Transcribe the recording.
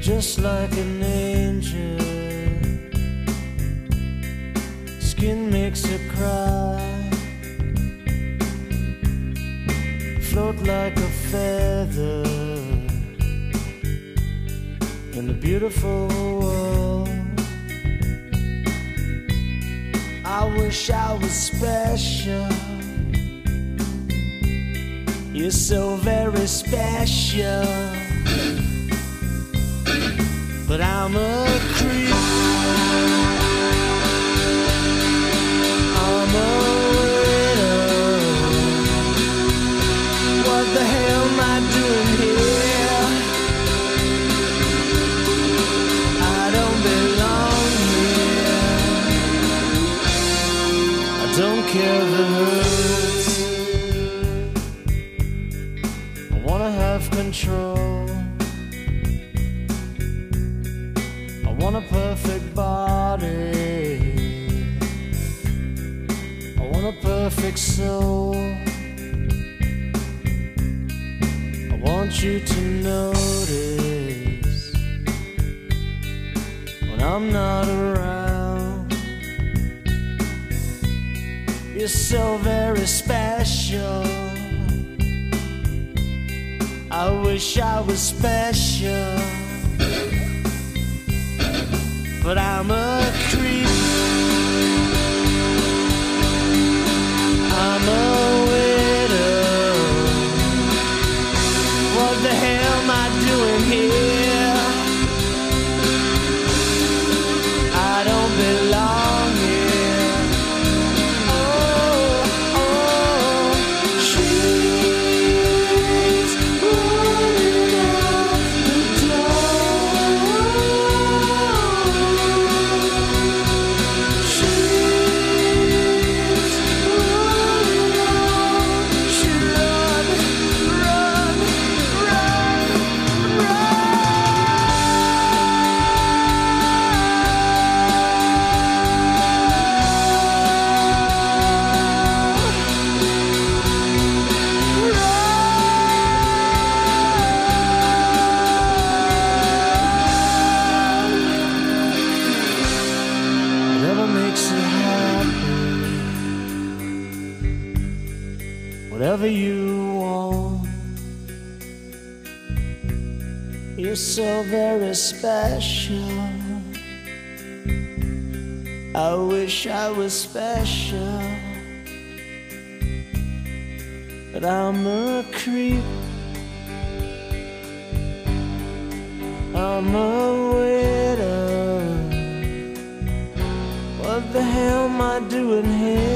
just like an angel. Skin makes her cry, float like a feather in a beautiful world. I wish I was special. You're so very special, but I'm a creep. I'm a widow. What the hell am I doing here? I don't belong here. I don't care if it hurts. I wanna have control. I want a perfect body. I want a perfect soul. I want you to notice when I'm not around. You're so very special. I wish I was special, but I'm a creep. I'm a widow. What the hell am I doing here? I don't belong here. Oh, oh, she's running out the door. She's running out. She run, run, run, run. Whatever makes you happy, whatever you want. You're so very special. I wish I was special, but I'm a creep. I'm a widow. What the hell am I doing here?